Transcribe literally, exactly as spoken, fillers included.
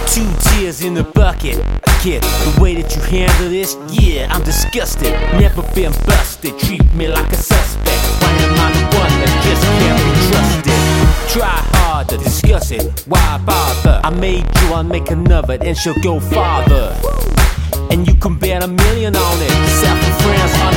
Two tears in the bucket. Kid, the way that you handle this, yeah, I'm disgusted. Never been busted, treat me like a suspect. Why am I the one that just can't be trusted? Try hard to discuss it, why bother? I made you, I'll make another, and she'll go farther. And you can bet a million on it. Self and friends